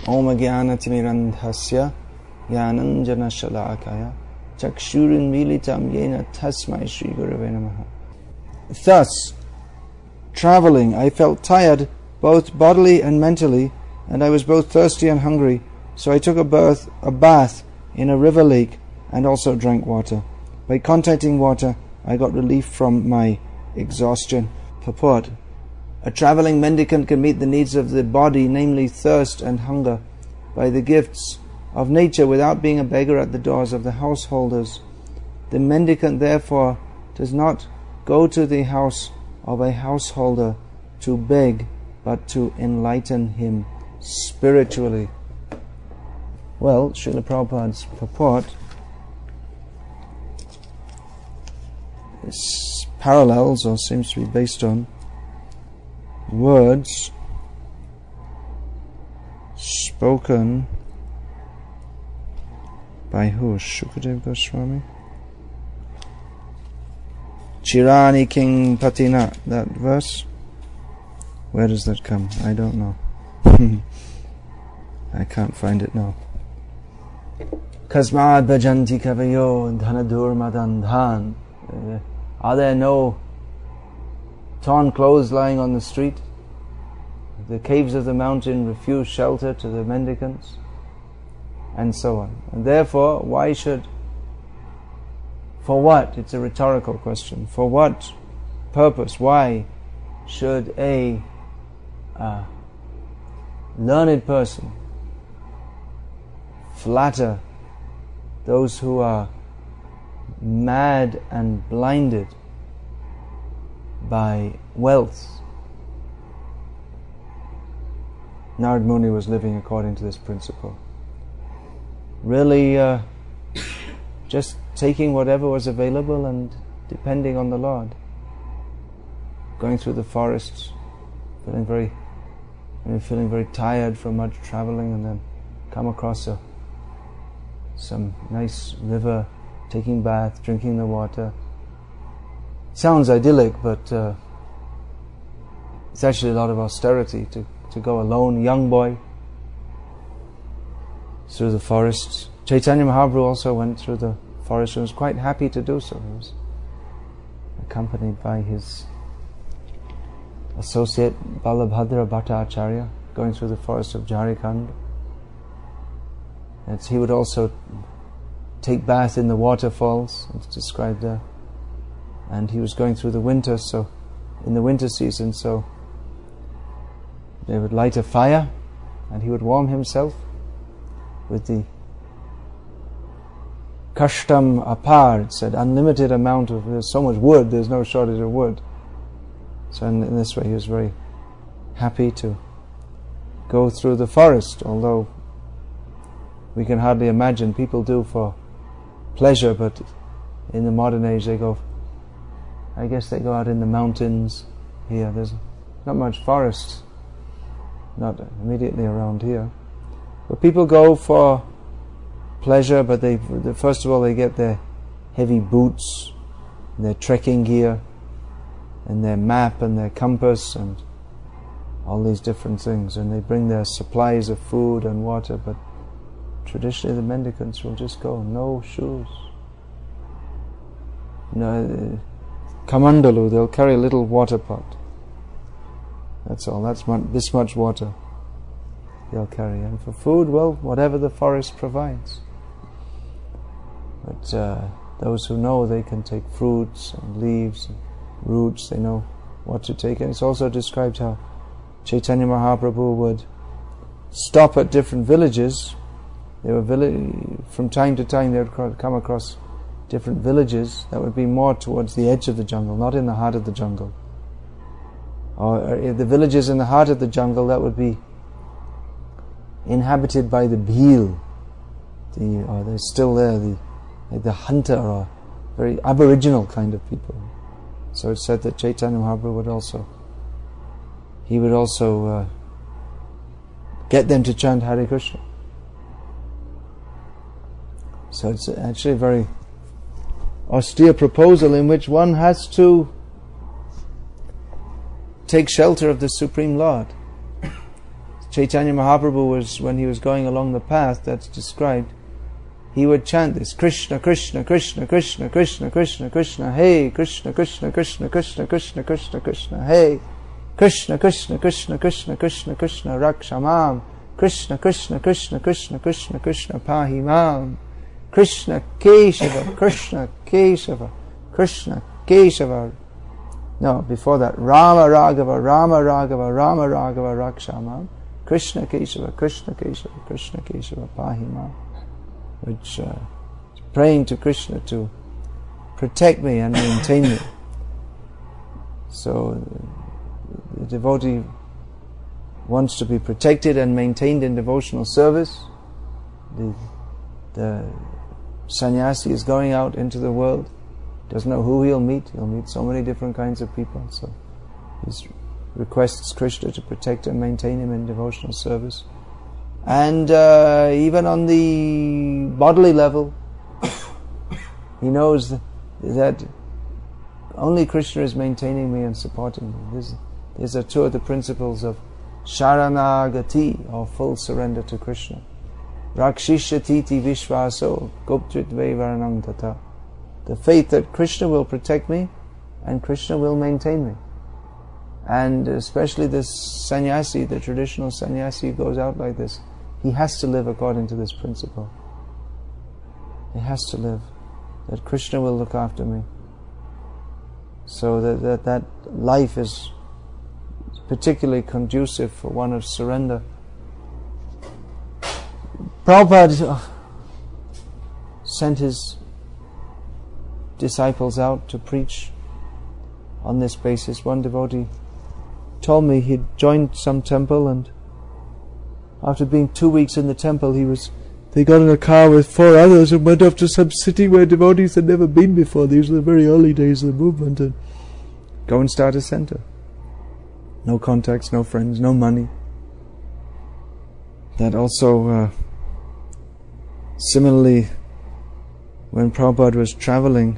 Om Jnana-timirandhasya Jnananjana Shalakaya Chakshurinmilitam Yena Tasmai Shri Gurave Namaha. Thus, traveling, I felt tired both bodily and mentally, and I was both thirsty and hungry, so I took a bath in a river lake and also drank water. By contacting water, I got relief from my exhaustion. Purport: a traveling mendicant can meet the needs of the body, namely thirst and hunger, by the gifts of nature without being a beggar at the doors of the householders. The mendicant therefore does not go to the house of a householder to beg, but to enlighten him spiritually. Well, Srila Prabhupada's purport is parallels, or seems to be based on, words spoken by who? Shukadeva Goswami? Chirani King Patina, that verse. Where does that come? I don't know. I can't find it now. Kasmad bhajanti kavayo dhanadur madandhan. Are there no torn clothes lying on the street? The caves of the mountain refuse shelter to the mendicants, and so on. And therefore, for what? It's a rhetorical question. For what purpose? Why should a learned person flatter those who are mad and blinded by wealth? Narad Muni was living according to this principle. Really just taking whatever was available and depending on the Lord. Going through the forests, feeling very tired from much traveling, and then come across some nice river, taking bath, drinking the water. Sounds idyllic, but it's actually a lot of austerity to go alone, young boy, through the forests. Chaitanya Mahaprabhu also went through the forest and was quite happy to do so. He was accompanied by his associate Balabhadra Bhattacharya, going through the forest of Jharkhand. And he would also take bath in the waterfalls, it's described there. And he was going through the winter, so in the winter season, so they would light a fire and he would warm himself with the kashtam apar, it said, unlimited amount of, there's so much wood, there's no shortage of wood. So in this way he was very happy to go through the forest, although we can hardly imagine, people do for pleasure, but in the modern age they go out in the mountains here. There's not much forest, not immediately around here. But people go for pleasure, but first of all they get their heavy boots, their trekking gear, and their map and their compass and all these different things, and they bring their supplies of food and water. But traditionally the mendicants will just go, no shoes, no kamandalu, they'll carry a little water pot, that's all, this much water they'll carry. And for food, well, whatever the forest provides. But those who know, they can take fruits and leaves and roots, they know what to take. And it's also described how Chaitanya Mahaprabhu would stop at different villages. From time to time they would come across different villages that would be more towards the edge of the jungle, not in the heart of the jungle. Or if the villages in the heart of the jungle, that would be inhabited by the bhil, or they're still there, the hunter, or very aboriginal kind of people. So it's said that Chaitanya Mahaprabhu would also get them to chant Hare Krishna. So it's actually a very austere proposal in which one has to take shelter of the Supreme Lord. Chaitanya Mahaprabhu was, when he was going along the path that's described, he would chant this: Krishna, Krishna, Krishna, Krishna, Krishna, Krishna, Krishna, Hey, Krishna, Krishna, Krishna, Krishna, Krishna, Krishna, Krishna, Hey, Krishna, Krishna, Krishna, Krishna, Krishna, Krishna, Rakshamam, Krishna, Krishna, Krishna, Krishna, Krishna, Krishna, Pahimam, Krishna, Keshava, Krishna, Keshava, Krishna, Keshava. No, before that, Rama Raghava, Rama Raghava, Rama Raghava, Rakshamam, Krishna Keshava, Krishna Keshava, Krishna Keshava, Pahimam, which is praying to Krishna to protect me and maintain me. So the devotee wants to be protected and maintained in devotional service. The sannyasi is going out into the world, doesn't know who he'll meet so many different kinds of people, so he requests Krishna to protect and maintain him in devotional service. And even on the bodily level, he knows that only Krishna is maintaining me and supporting me. These are two of the principles of Sharanagati, or full surrender to Krishna. Rakshishatiti Vishvaso Goptritve Varanam Tata. The faith that Krishna will protect me and Krishna will maintain me. And especially this sannyasi, the traditional sannyasi who goes out like this, he has to live according to this principle. He has to live that Krishna will look after me. So that life is particularly conducive for one of surrender. Prabhupada sent his disciples out to preach on this basis. One devotee told me he'd joined some temple, and after being 2 weeks in the temple, they got in a car with 4 others and went off to some city where devotees had never been before. These were the very early days of the movement, and go and start a center. No contacts, no friends, no money. That also, similarly, when Prabhupada was traveling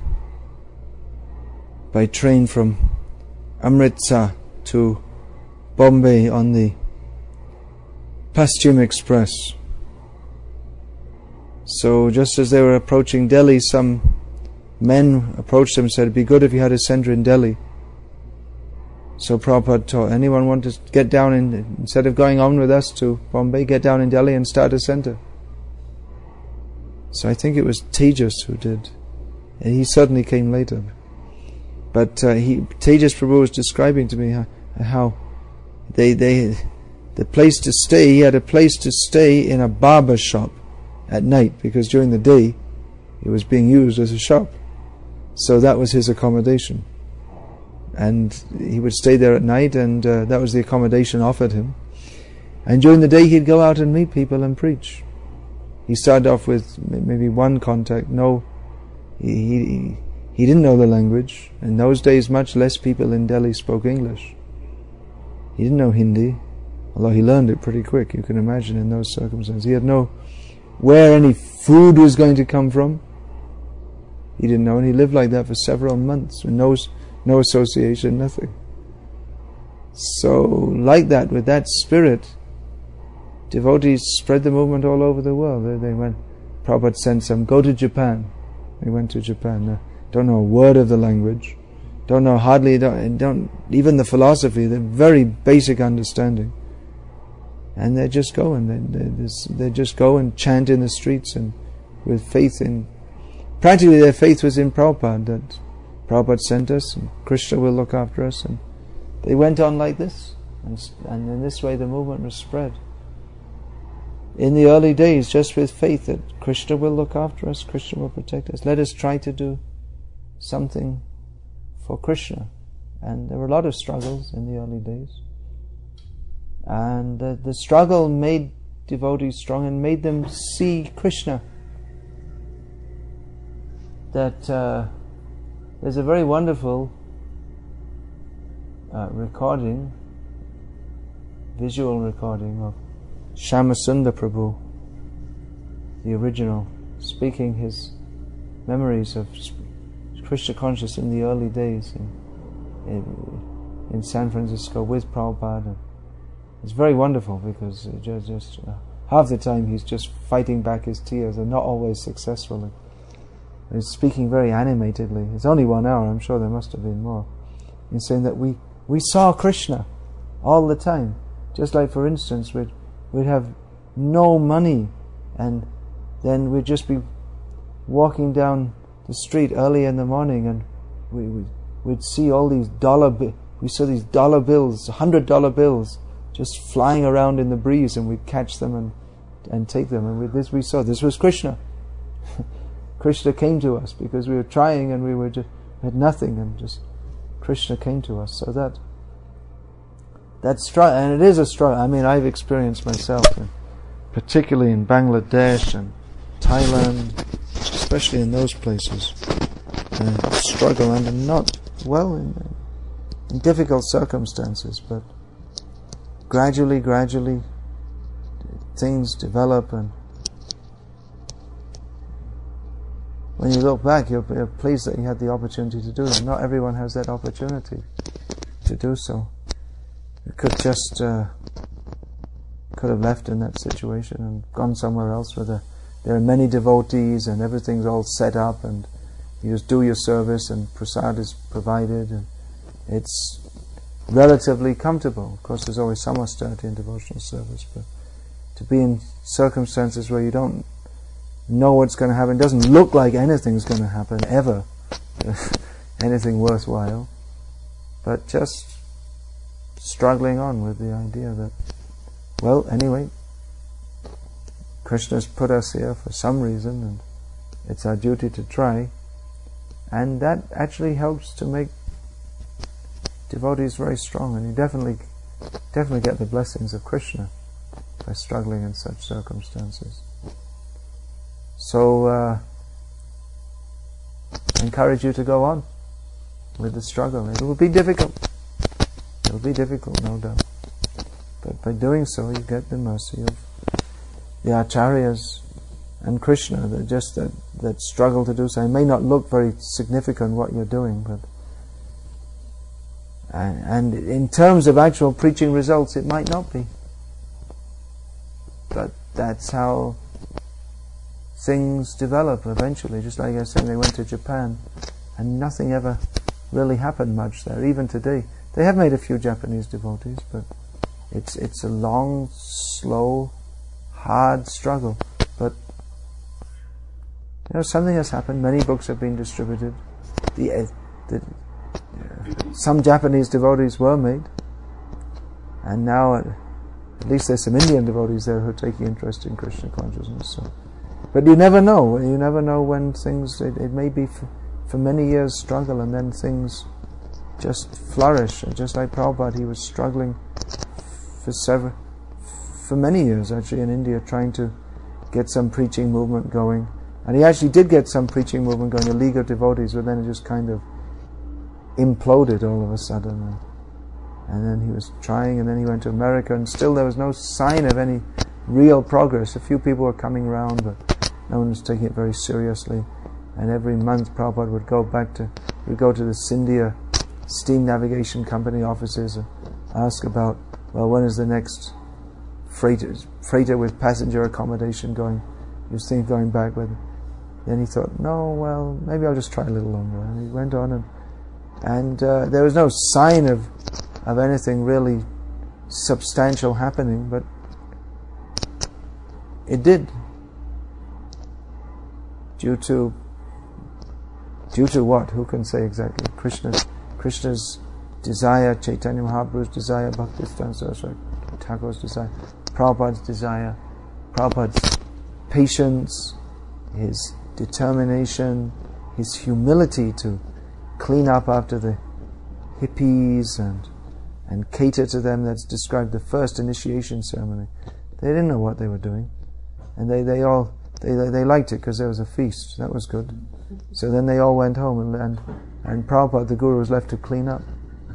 by train from Amritsar to Bombay on the Paschim Express. So just as they were approaching Delhi, some men approached them and said, it'd be good if you had a center in Delhi. So Prabhupada taught, anyone want to get down instead of going on with us to Bombay, get down in Delhi and start a center. So I think it was Tejas who did. And he certainly came later. But Tejas Prabhu was describing to me how the place to stay, he had a place to stay in a barber shop at night, because during the day it was being used as a shop. So that was his accommodation. And he would stay there at night, and that was the accommodation offered him. And during the day he'd go out and meet people and preach. He started off with maybe one contact. He didn't know the language. In those days, much less people in Delhi spoke English. He didn't know Hindi, although he learned it pretty quick. You can imagine in those circumstances. He had no where any food was going to come from. He didn't know, and he lived like that for several months with no association, nothing. So, like that, with that spirit, devotees spread the movement all over the world. They went. Prabhupada sent some, go to Japan. They went to Japan. Don't know a word of the language. Don't even the philosophy, the very basic understanding. And they just go they just go and chant in the streets, and with faith in, practically their faith was in Prabhupada, that Prabhupada sent us and Krishna will look after us. And they went on like this, and in this way the movement was spread. In the early days, just with faith that Krishna will look after us, Krishna will protect us. Let us try to do something for Krishna. And there were a lot of struggles in the early days. And the struggle made devotees strong and made them see Krishna. That there's a very wonderful visual recording of Shyamasundar Prabhu, the original, speaking his memories of Krishna consciousness in the early days in San Francisco with Prabhupada. it's very wonderful, because just half the time he's just fighting back his tears, and not always successfully. He's speaking very animatedly. It's only 1 hour, I'm sure there must have been more. He's saying that we saw Krishna all the time. Just like, for instance, we'd have no money, and then we'd just be walking down the street early in the morning, and we'd see all these we saw these dollar bills, $100 bills, just flying around in the breeze, and we'd catch them and take them. And this was Krishna. Krishna came to us because we were trying, and we had nothing, and just Krishna came to us. So that's struggle, and it is a struggle. I mean, I've experienced myself, particularly in Bangladesh and Thailand, especially in those places, struggle under not well in difficult circumstances, but gradually things develop, and when you look back, you're pleased that you had the opportunity to do it. Not everyone has that opportunity to do so. You could just could have left in that situation and gone somewhere else where there are many devotees and everything's all set up, and you just do your service and prasad is provided, and it's relatively comfortable. Of course, there's always some austerity in devotional service, but to be in circumstances where you don't know what's going to happen, doesn't look like anything's going to happen ever, anything worthwhile, but just struggling on with the idea that, well, anyway, Krishna's put us here for some reason, and it's our duty to try, and that actually helps to make devotees very strong, and you definitely get the blessings of Krishna by struggling in such circumstances. So I encourage you to go on with the struggle. It will be difficult. It will be difficult, no doubt. But by doing so, you get the mercy of the acharyas and Krishna, that struggle to do so. It may not look very significant what you're doing, but and in terms of actual preaching results, it might not be. But that's how things develop eventually. Just like I was saying, they went to Japan, and nothing ever really happened much there. Even today, they have made a few Japanese devotees, but it's a long, slow, hard struggle. But something has happened. Many books have been distributed. Some Japanese devotees were made, and now at least there's some Indian devotees there who are taking interest in Krishna consciousness. So. But you never know. You never know when things. It may be for many years struggle, and then things just flourish. And just like Prabhupada, he was struggling for many years actually in India, trying to get some preaching movement going. And he actually did get some preaching movement going, a league of devotees, but then it just kind of imploded all of a sudden. And then he was trying, and then he went to America, and still there was no sign of any real progress. A few people were coming round, but no one was taking it very seriously. And every month Prabhupada would go to the Scindia Steam Navigation Company offices and ask about, well, when is the next freighter with passenger accommodation going? He was thinking going back, but then he thought, no, well, maybe I'll just try a little longer. And he went on, and there was no sign of anything really substantial happening, but it did. Due to what? Who can say exactly? Krishna's desire, Chaitanya Mahaprabhu's desire, Bhaktisiddhanta Saraswati Thakur's desire, Prabhupada's desire, Prabhupada's patience, his determination, his humility to clean up after the hippies and cater to them. That's described the first initiation ceremony. They didn't know what they were doing, and they liked it because there was a feast. That was good. So then they all went home, and Prabhupada, the Guru, was left to clean up.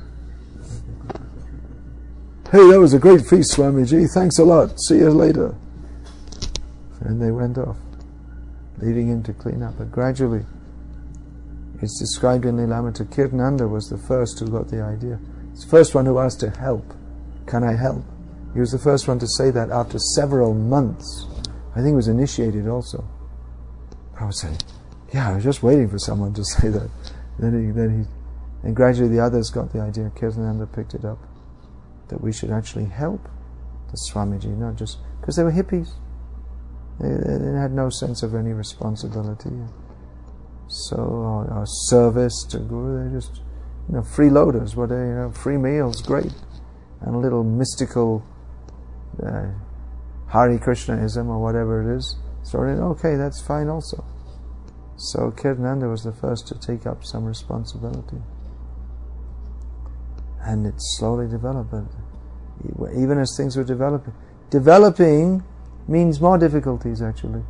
Hey, that was a great feast, Swamiji. Thanks a lot. See you later. And they went off, leaving him to clean up. But gradually, it's described in Lilamrita, Kirtananda was the first who got the idea. He's the first one who asked to help. Can I help? He was the first one to say that after several months. I think he was initiated also. Prabhupada said, yeah, I was just waiting for someone to say that. And gradually the others got the idea. Kirtananda picked it up, that we should actually help the Swamiji, not just because they were hippies. They had no sense of any responsibility. So, our service to Guru, they're just, freeloaders. What they, free meals, great, and a little mystical Hare Krishnaism or whatever it is. So, okay, that's fine also. So, Kirtananda was the first to take up some responsibility, and it slowly developed. But even as things were developing means more difficulties actually.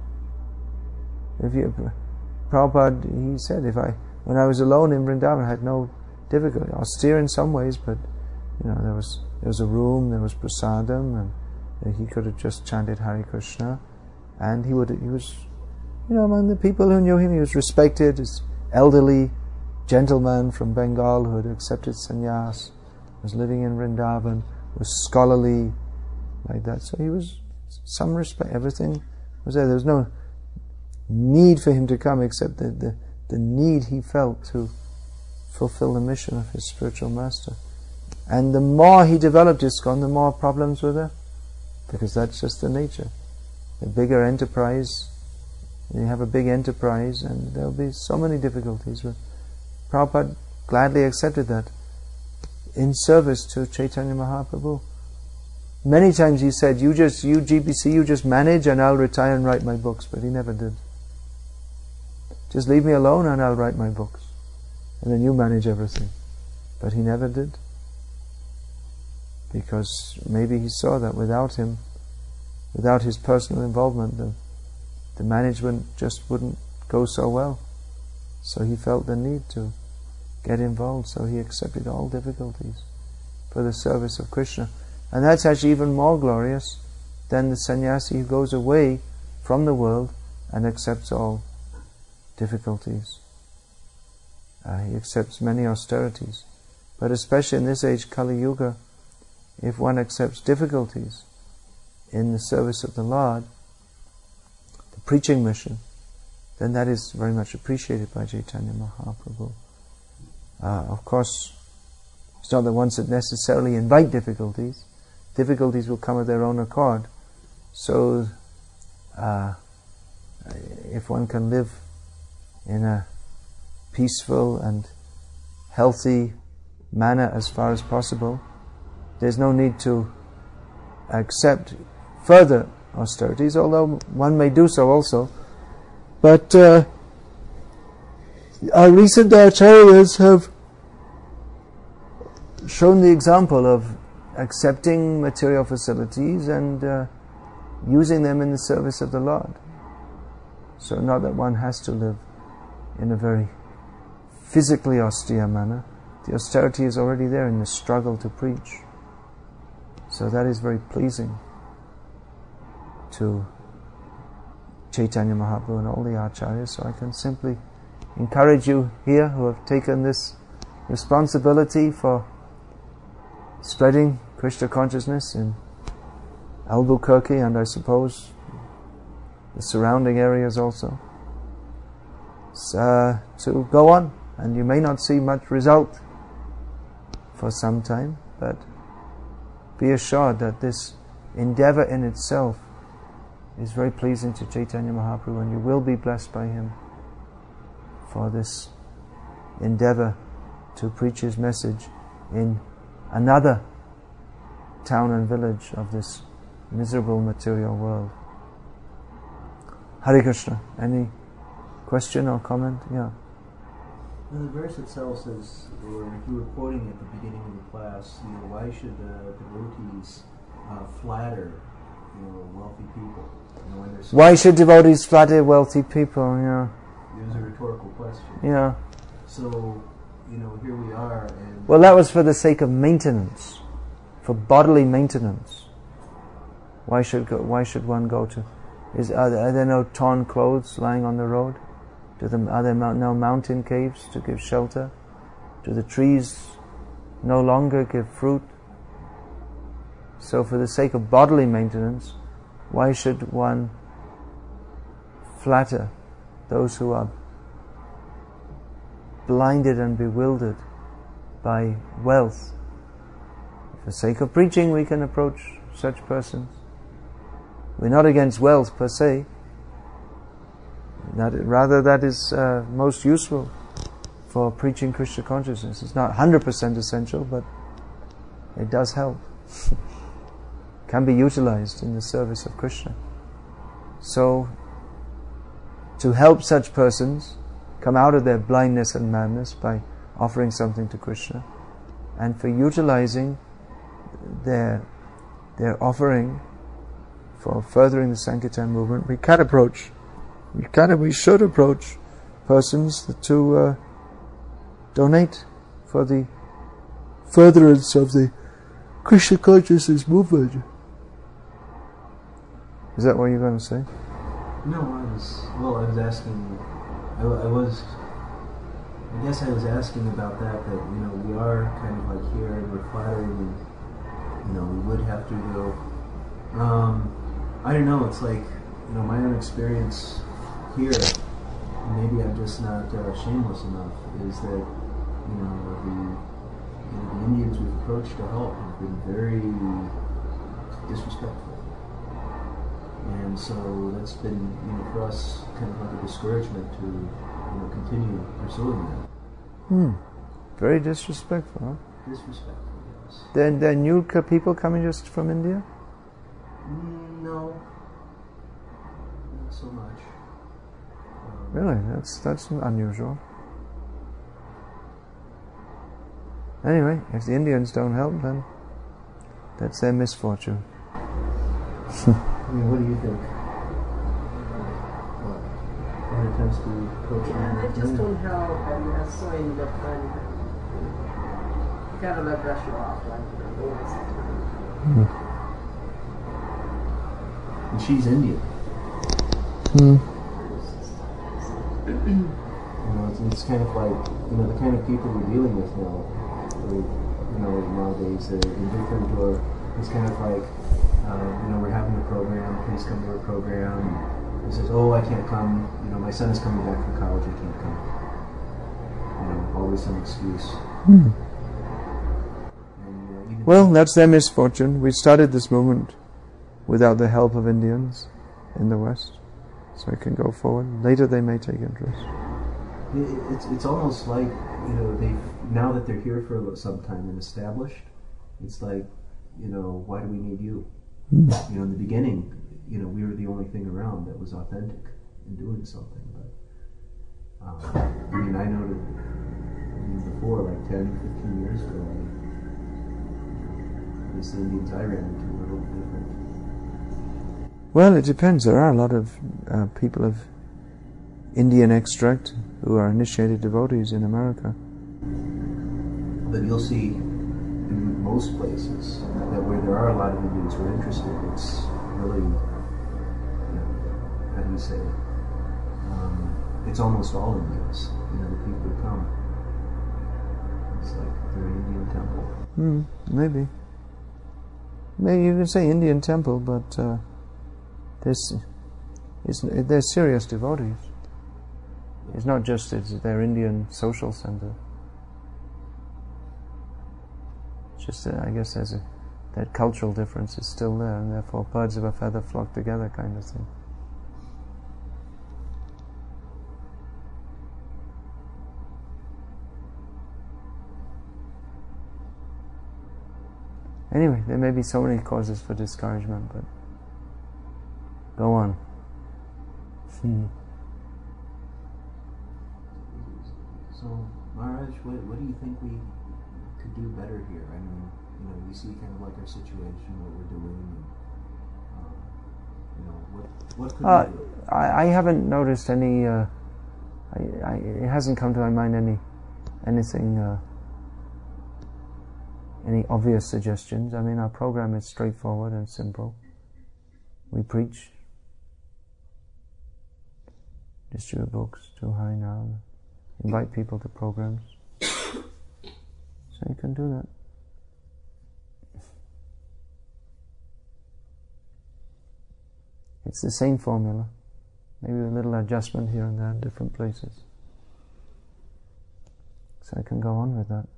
Prabhupada, he said, when I was alone in Vrindavan, I had no difficulty. Austere in some ways, but there was a room, there was prasadam, and he could have just chanted Hare Krishna, and he was among the people who knew him, he was respected as elderly gentleman from Bengal who had accepted sannyas, was living in Vrindavan, was scholarly, like that. So he was some respect. Everything was there. There was no need for him to come except the need he felt to fulfill the mission of his spiritual master. And the more he developed ISKCON, the more problems were there, because that's just the nature. The bigger enterprise, you have a big enterprise, and there will be so many difficulties. But Prabhupada gladly accepted that in service to Chaitanya Mahaprabhu. Many times he said, you GBC, you just manage and I'll retire and write my books. But he never did. Just leave me alone and I'll write my books. And then you manage everything. But he never did. Because maybe he saw that without him, without his personal involvement, the management just wouldn't go so well. So he felt the need to get involved. So he accepted all difficulties for the service of Krishna. And that's actually even more glorious than the sannyasi who goes away from the world and accepts all difficulties. He accepts many austerities. But especially in this age, Kali Yuga, if one accepts difficulties in the service of the Lord, the preaching mission, then that is very much appreciated by Chaitanya Mahaprabhu. Of course, it's not that one should necessarily invite difficulties. Difficulties will come of their own accord. So, if one can live in a peaceful and healthy manner as far as possible, there's no need to accept further austerities, although one may do so also. But our recent acharyas have shown the example of accepting material facilities and using them in the service of the Lord. So not that one has to live in a very physically austere manner. The austerity is already there in the struggle to preach. So that is very pleasing to Chaitanya Mahaprabhu and all the acharyas. So I can simply encourage you here who have taken this responsibility for spreading Krishna consciousness in Albuquerque and I suppose the surrounding areas also, to go on. And you may not see much result for some time, but be assured that this endeavor in itself is very pleasing to Chaitanya Mahaprabhu, and you will be blessed by him for this endeavor to preach his message in another town and village of this miserable material world. Hare Krishna. Any question or comment? Yeah. Now, the verse itself says, or if you were quoting at the beginning of the class, why should devotees flatter, wealthy people? When they're why should devotees flatter wealthy people? Yeah. It was a rhetorical question. Yeah. So, here we are. And well, that was for the sake of maintenance, for bodily maintenance. Why should one go to? Are there no torn clothes lying on the road? Are there no mountain caves to give shelter? Do the trees no longer give fruit? So for the sake of bodily maintenance, why should one flatter those who are blinded and bewildered by wealth? For the sake of preaching, we can approach such persons. We're not against wealth per se. Rather, that is most useful for preaching Krishna consciousness. It's not 100% essential, but it does help. Can be utilized in the service of Krishna. So, to help such persons come out of their blindness and madness by offering something to Krishna, and for utilizing their offering for furthering the Sankirtan movement, we should approach persons to donate for the furtherance of the Krishna consciousness movement. Is that what you're going to say? No, I was asking, I guess I was asking about that, we are kind of like here and we're flattering and, we would have to go. I don't know, it's like, my own experience here, maybe I'm just not shameless enough, is that, the Indians we've approached to help have been very disrespectful. And so that's been, for us, kind of like a discouragement to, continue pursuing that. Very disrespectful, huh? Disrespectful, yes. Then there are new people coming just from India? No. Not so much. Really? That's unusual. Anyway, if the Indians don't help, then that's their misfortune. What do you think? What attempts to coach them? They just don't help, and they're so indifferent. You gotta let brush you off, like, waste of time. And she's Indian. It's kind of like, the kind of people we're dealing with now, nowadays, they're indifferent, or it's kind of like, we're having a program, please come to our program, and he says, oh, I can't come, my son is coming back from college, I can't come. Always some excuse. And, well, that's their misfortune. We started this movement without the help of Indians in the West, so it can go forward. Later they may take interest. It's almost like, now that they're here for some time and established, it's like, why do we need you? In the beginning, we were the only thing around that was authentic in doing something. But I noted before, like 10, 15 years ago, the Indians I ran into were a little different. Well, it depends. There are a lot of people of Indian extract who are initiated devotees in America. But you'll see in most places that where there are a lot of Indians who are interested, it's really, how do you say, it's almost all Indians, the people who come. It's like they're an Indian temple. Maybe. Maybe you can say Indian temple, but they're serious devotees. It's not just their Indian social center. It's just that I guess that cultural difference is still there, and therefore birds of a feather flock together kind of thing. Anyway, there may be so many causes for discouragement, but go on. So, Maharaj, what do you think we could do better here? I mean, we see kind of like our situation, what we're doing, and, what could we do? I haven't noticed any, it hasn't come to my mind anything, any obvious suggestions. I mean, our program is straightforward and simple. We preach, distribute books, do Harinam, invite people to programs. So you can do that. It's the same formula, maybe a little adjustment here and there in different places. So I can go on with that.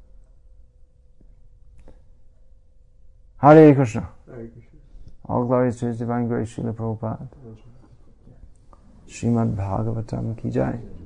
Hare Krishna. Hare Krishna. All glories to His Divine Grace, Srila Prabhupada. Srimad Bhagavatam ki jai.